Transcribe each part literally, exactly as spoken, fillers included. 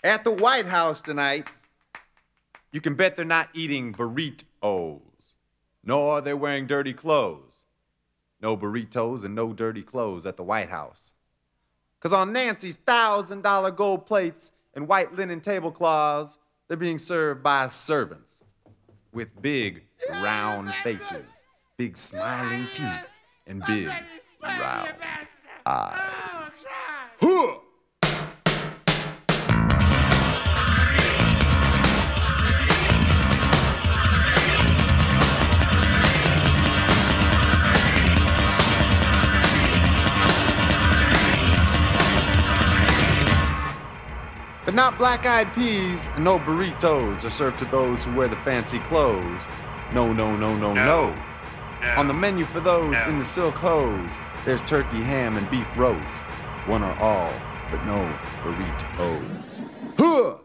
At the White House tonight, you can bet they're not eating burritos, nor are they wearing dirty clothes. No burritos and no dirty clothes at the White House. Because on Nancy's thousand dollar gold plates and white linen tablecloths, they're being served by servants with big, round faces, big smiling teeth, and big, round eyes. Huh! But not black-eyed peas and no burritos are served to those who wear the fancy clothes. No, no, no, no, no. no. no. On the menu for those no. in the silk hose, there's turkey, ham, and beef roast. One or all, but no burritos. Huh!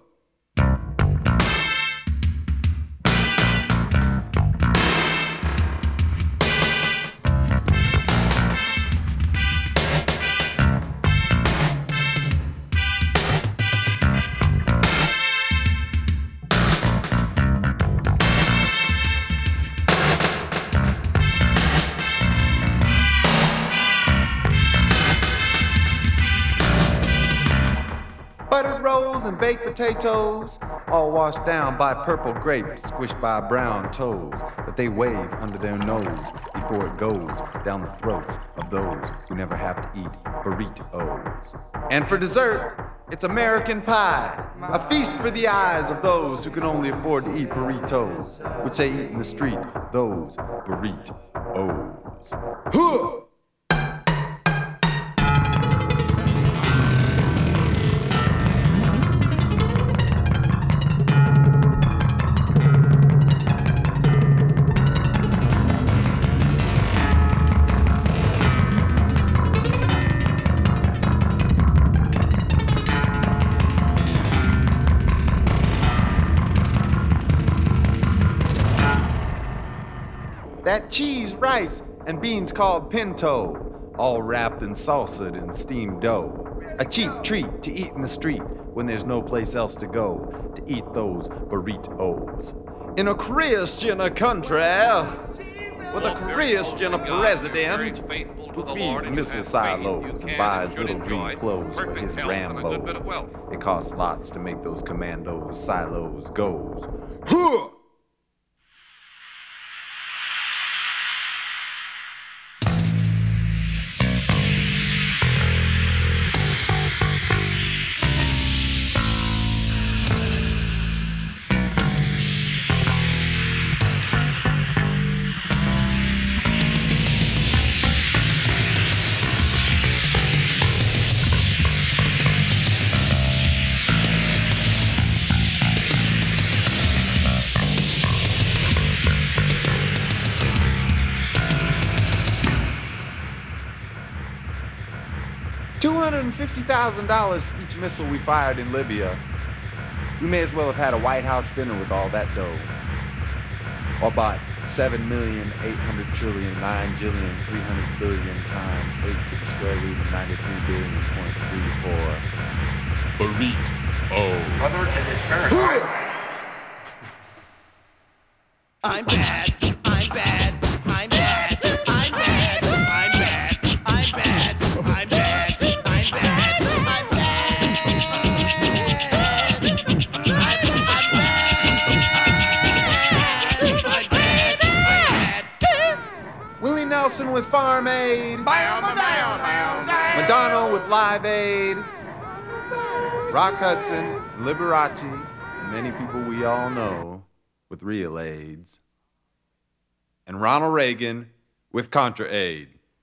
Buttered rolls and baked potatoes, all washed down by purple grapes, squished by brown toes that they wave under their nose before it goes down the throats of those who never have to eat burritos. And for dessert, it's American pie, a feast for the eyes of those who can only afford to eat burritos, which they eat in the street, those burritos. Huh! That cheese, rice, and beans called pinto, all wrapped and salsa'd in steamed dough. A cheap treat to eat in the street when there's no place else to go to eat those burritos. In a Christian country, with a Christian president who feeds Missus Silos and buys little green clothes for his Rambos. It costs lots to make those commandos silos goes. Huh! two hundred fifty thousand dollars for each missile we fired in Libya. We may as well have had a White House dinner with all that dough. Or bought seven million, eight hundred trillion, nine jillion, three hundred billion times eight to the square root of ninety-three billion point three four. Burrito. Brother and his parents. I'm bad. I'm bad. I'm bad. I'm bad. I'm bad. I'm bad. I'm bad. Willie Nelson with Farm Aid. Madonna with Live Aid. Rock Hudson, Liberace, and many people we all know with real AIDS. And Ronald Reagan with Contra Aid.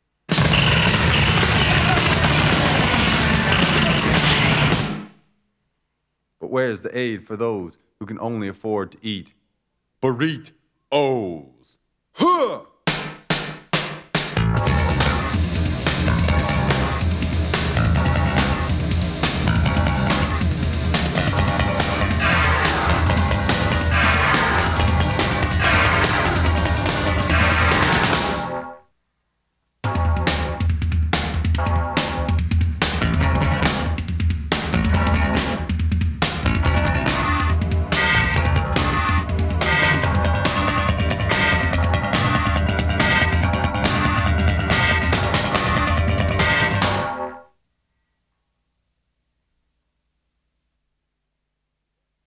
But where's the aid for those who can only afford to eat burritos? Huh!